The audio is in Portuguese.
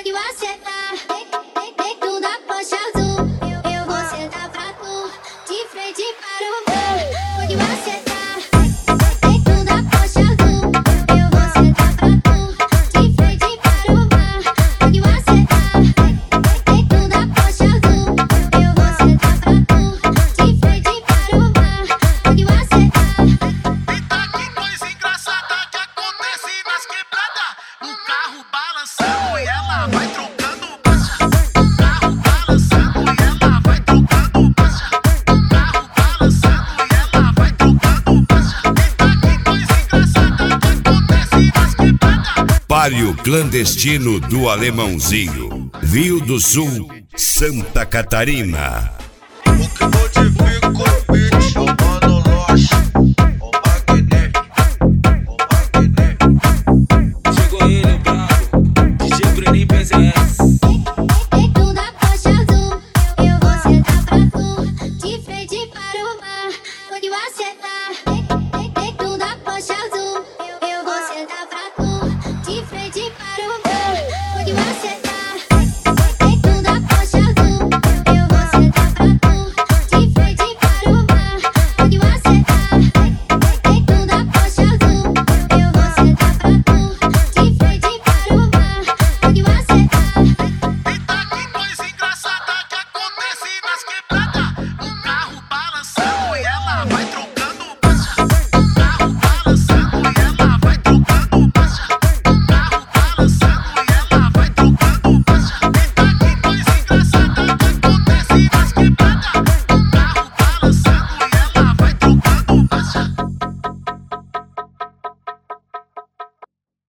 pode você tá. Dentro da Porsche azul, eu vou sentar pra tu, de frente para o mar. Pode você tá. Dentro da Porsche azul, eu vou sentar pra tu, de frente para o mar. Pode você tá. Dentro da Porsche azul, eu vou sentar pra tu, de frente para o mar. Pode você tá. Eita, que coisa engraçada que acontece nas quebradas. O carro balançando e ela vai trocando marcha. O carro balançando e ela vai trocando marcha. O carro balançando e ela vai trocando marcha. Eita, que coisa engraçada que acontece nas quebradas. Páreo clandestino do Alemãozinho, Rio do Sul, Santa Catarina. O que foi?